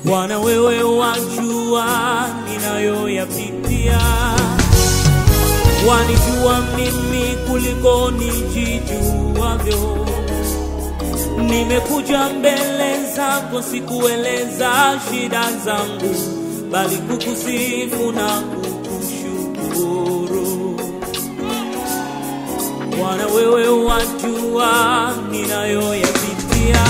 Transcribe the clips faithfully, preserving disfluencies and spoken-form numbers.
Bwana wewe wajua ninayoyapitia, wanijua mimi kuliko nijijuavyo. Nimekuja mbele zako sikueleza shida zangu, bali kukusifu na kukushukuru. Bwana wewe wajua ninayoyapitia,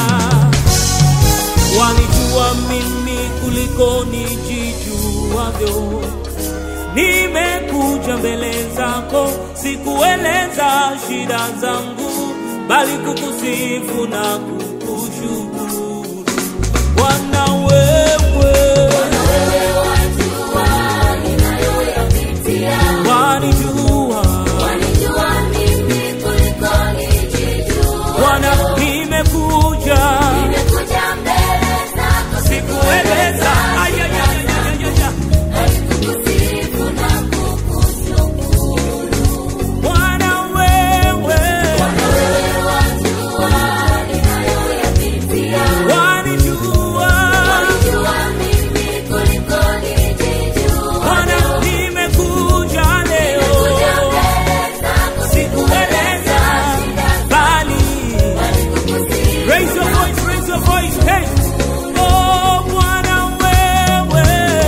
wanijua mimi kuliko nijijuavyo. Nimekuja mbele zako sikueleza shida zangu, bali kukusifu na kukushukuru. Bwana wewe, Bwana wewe wajua ninayoyapitia, wanijua, wanijua mimi kuliko nijijua. Bwana nimekuja, Nimekuja mbele zako sikueleza ayayayayaya, bali kukusifu na kukushukuru. Bwana wewe, Bwana wewe wajua ninayoyapitia, wanijua, wanijua mimi kuliko nijijua. Bwana nimekuja leo, Nimekuja mbele zako sikueleza bali. Raise your voice, raise your voice, hey. Oh Bwana wewe,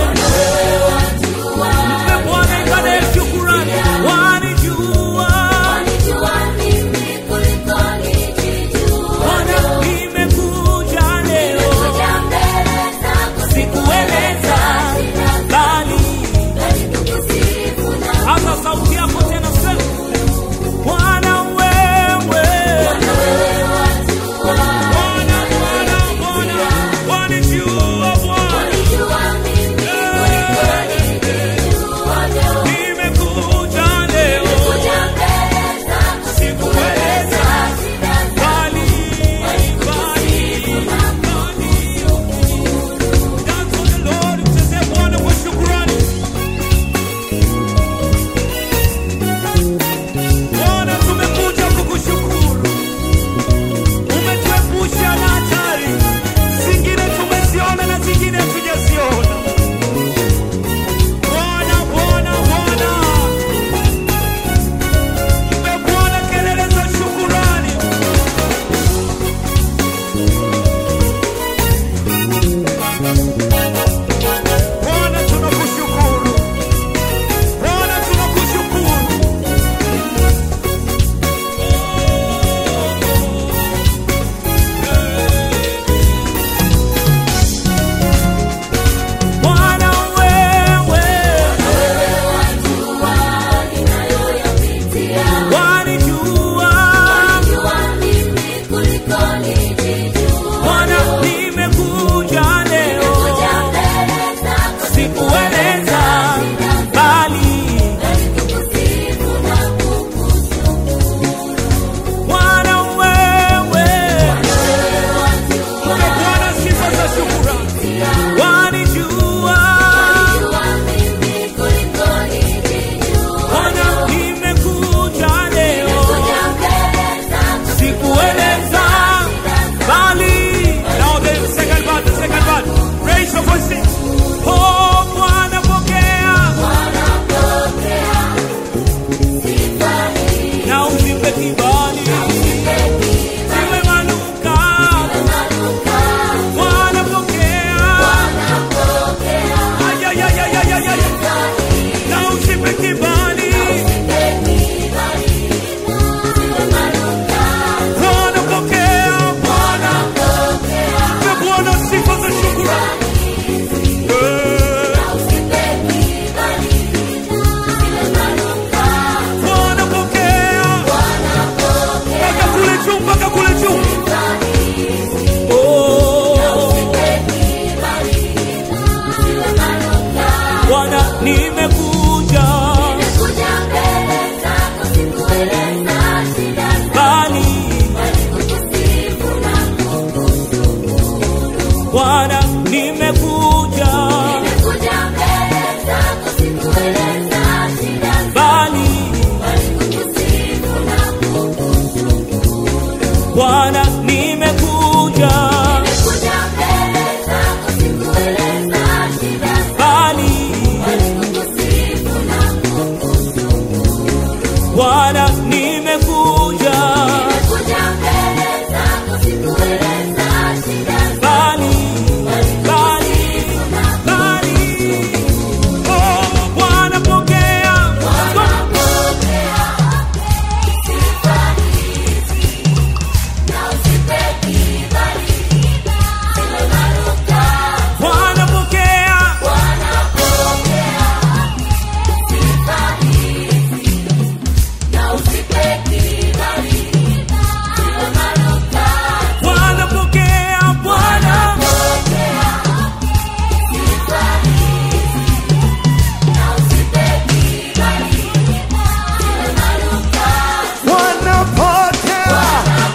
mpe Bwana ibada ya shukrani. Wanijua, wanijua mimi kuliko nijijua. Bwana nimekuja leo, Nimekuja mbele zako sikueleza bali. bali kukusifu na Hata sauti yako tena sema, Bwana wewe, Bwana wewe wajua Bwana, Bwana, Bwana, wanijua Bwana, wanijua mimi kuliko nijijua. nimekuja leo, Nimekuja mbele zako sikueleza shida zangu bali, bali, bali. Dance for the Lord, mcheze Bwana kwa shukrani. Bwana tumekuja kukushukuru, umetuepusha na hatari, zingine tumeziona na zingine hatujaziona. Bwana, Bwana, Bwana, mpe Bwana kelele za shukurani. Bwana tunakushukuru, Bwana tunakushukuru. Bwana wewe, wewe wajua ninayoyapitia, wanijua, wanijua mimi kuliko nijijua. Bwana nimekuja leo, Nimekuja mbele zako sikueleza bali. bali kukusifu na kukushukuru. Bwana wewe, Bwana wewe wajua mpe Bwana sifa za shukrani. Wanijua, wanijua mimi kuliko nijijua. Bwana nimekuja leo, Nimekuja mbele zako sikueleza bali. Now the second part, the second part. Raise your voices. Oh Bwana pokea Bwana pokea sifa hii, na usipe kibali, usipe kibali, siwe manuka. manuka. Bwana pokea, Bwana pokea ayayayayayaya, sifa hii, na usipe kibali. usipe kibali, siwe manuka. Bwana pokea, Bwana Pokea mpe Bwana sifa za shukrani. Eh, usipe kibali, siwe manuka. Bwana pokea, Bwana pokea mpaka kule juu, mpaka kule juu. sifa hii, Oh, usipe kibali, siwe manuka. Bwana nimekuja, Bwana nimekuja, nimekuja mbele zako sikueleza shida zangu, bali bali bali oh Bwana pokea, pokea sifa hizi na usipe kibali siwe maruka. Bwana pokea, Bwana pokea sifa hizi na usipe kibali siwe maruka. Bwana pokea, Bwana Pokea sifa hizi na usipe kibali siwe maruka. Bwana pokea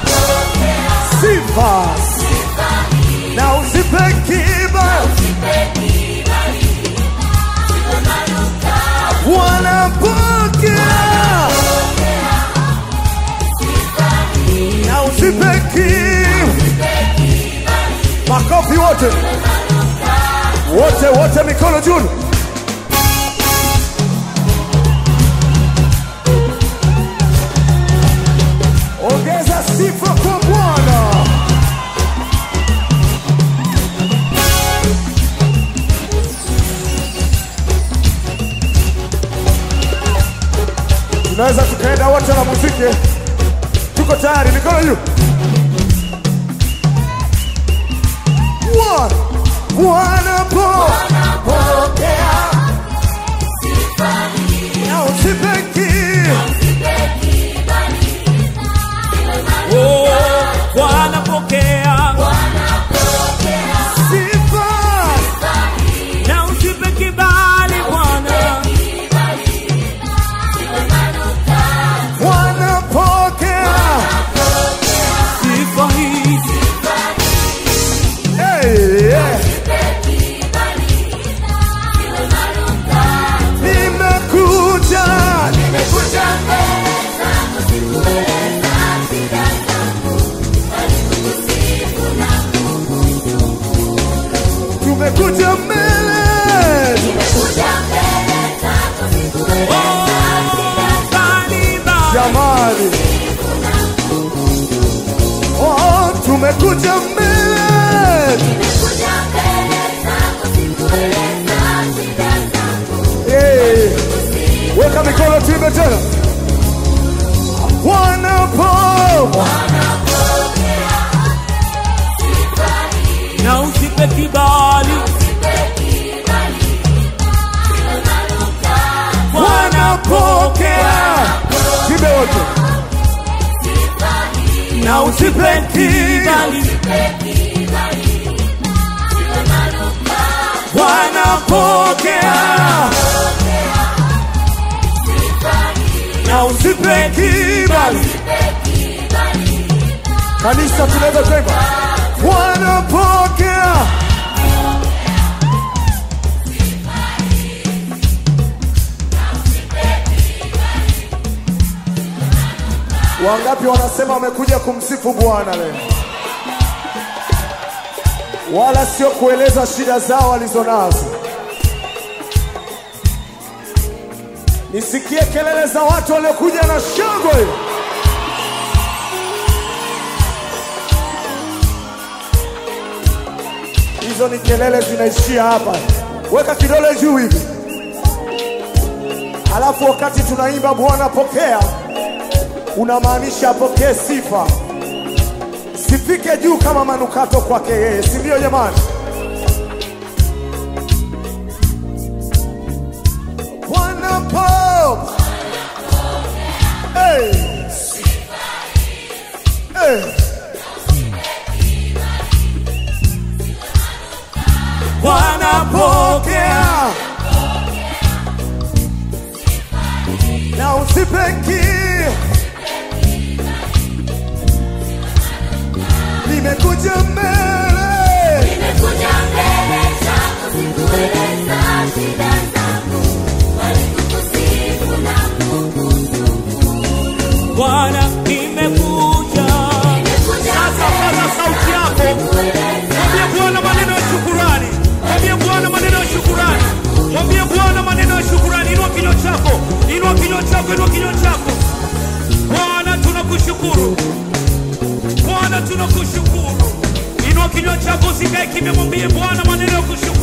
sifa na usipe kibali. Bwana pokea na usipe kibali. Makofi wote wote wote, mikono juu. Ongeza sifa kwa Bwana. Tunaweza tukaenda wote na muziki. Tuko tayari, mikono juu. Bwana Bwana pokea na usipe kibali. oh Bwana pokea, Sifa na usipe kibali Bwana. Bwana pokea. Sifa hizi Hey, yeah. Nimekuja Nimekuja mbele zako sikueleza shida zangu, bali kukusifu na tumekuja mbele. nimekuja mbele zako sikueleza shida zangu, bali bali Jamani, oh, tumekuja mbele. nimekuja mbele zako sikueleza shida zangu, Hey, weka mikono tuimbe tena. Bwana pokea na usipe kibali Bwana pokea. Tuimbe wote. na usipe kibali Bwana pokea na usipe kibali. Kanisa tunaweza kuimba Bwana pokea. Wangapi wanasema wamekuja kumsifu Bwana leo, wala sio kueleza shida zao walizonazo? Nisikie kelele za watu waliokuja na shangwe. Hizo ni kelele zinaishia hapa. Weka kidole juu hivi, alafu wakati tunaimba Bwana pokea, unamaanisha apokee sifa, sifike juu kama manukato kwake yeye, si ndio jamani? Bwana pokea. Hey. Hey. Bwana pokea na usipe kibali. Nimekuja mbele. nimekuja mbele zako sikueleza shida zangu, bali kukusifu na kukushukuru. Bwana nimekuja. Nimekuja Sasa paza sauti yako, mwambie Bwana maneno ya shukurani, mwambie Bwana maneno ya shukurani, mwambie Bwana maneno ya shukurani. Inua kinywa chako, inua kinywa chako, inua kinywa chako. tunakushukuru. Bwana tunakushukuru. Inua kinywa chako usikae kimya, mwambie Bwana maneno ya kushukuru.